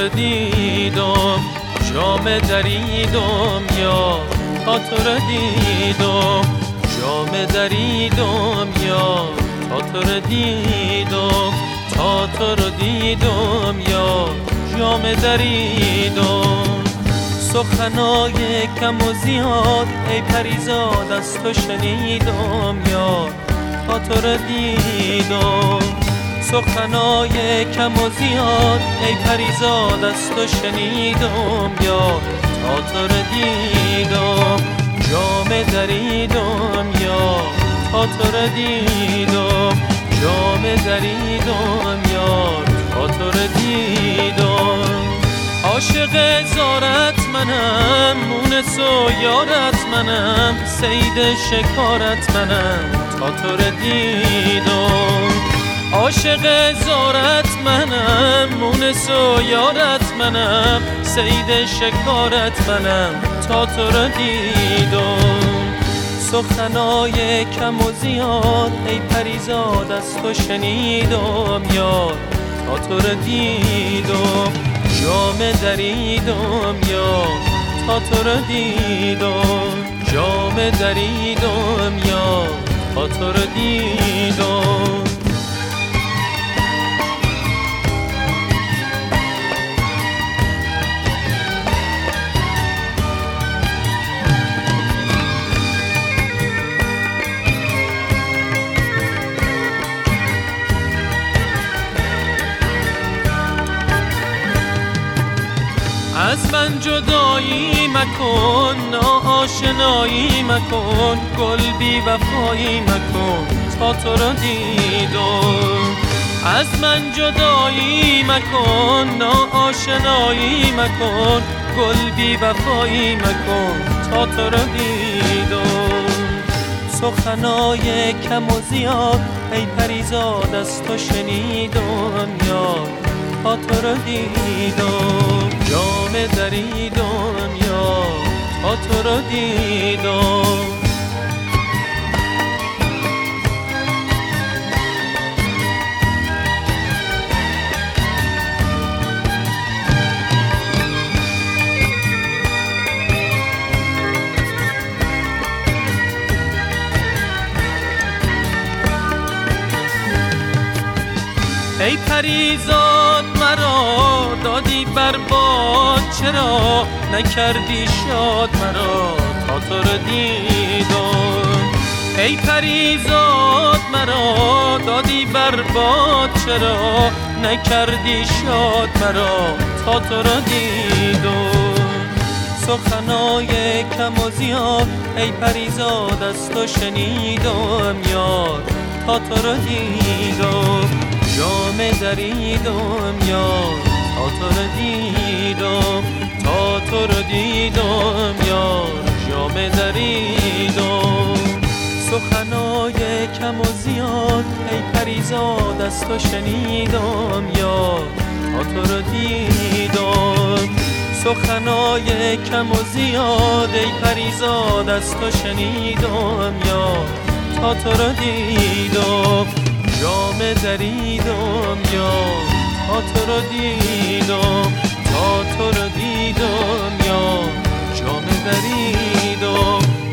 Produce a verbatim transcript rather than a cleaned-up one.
رو دیدم، جام دریدم یا تا تو رو دیدم، جام دریدم یا تا تو رو دیدم، تا تو رو دیدم یا جام دریدم. سخنای کم و زیاد ای پریزاد از تو شنیدم یا تا تو رو دیدم، سخنای کم و زیاد ای پریزاد از تو شنیدم یا تا تو رو دیدم، جام دریدم یا تا تو رو دیدم، جام دریدم یا تا تو رو دیدم. عاشق زارت منم، مونس و یارت منم، صید شکارت منم تا تو رو دیدم. عاشق زارت منم، مونس و یارت منم، صید شکارت منم تا تو رو دیدم. سخنای کم و زیاد ای پریزاد از تو شنیدم یا تا تو رو دیدم، جام دریدم یا تا تو رو دیدم، جام دریدم یا تا تو رو دیدم. از من جدایی مکن، ناآشنایی مکن، گل بی وفایی مکن تا تو رو دیدم. از من جدایی مکن، ناآشنایی مکن، گل بی وفایی مکن تا تو رو دیدم. سخنای کم و زیاد ای پریزاد از تو شنیدم یا تا تو رو دیدم، جام دریدم یا تا تو رو دیدم. ای پریزاد مرا دادی برباد، چرا نکردی شاد مرا تا تو رو دیدم. ای پریزاد مرا دادی برباد، چرا نکردی شاد مرا تا تو رو دیدم. سخنای کم و زیاد ای پریزاد از تو شنیدم یا تا تو رو دیدم، جام دریدم یا تا تو رو دیدم، تا تو رو دیدم یا جام دریدم. سخنای کم و زیاد ای پریزاد از تو شنیدم یا تا تو رو دیدم، سخنای کم و زیاد ای پریزاد از تو شنیدم یا تا تو رو دیدم، جام دریدم یا تا تو رو دیدم، تا تو رو دیدم یا جام دریدم.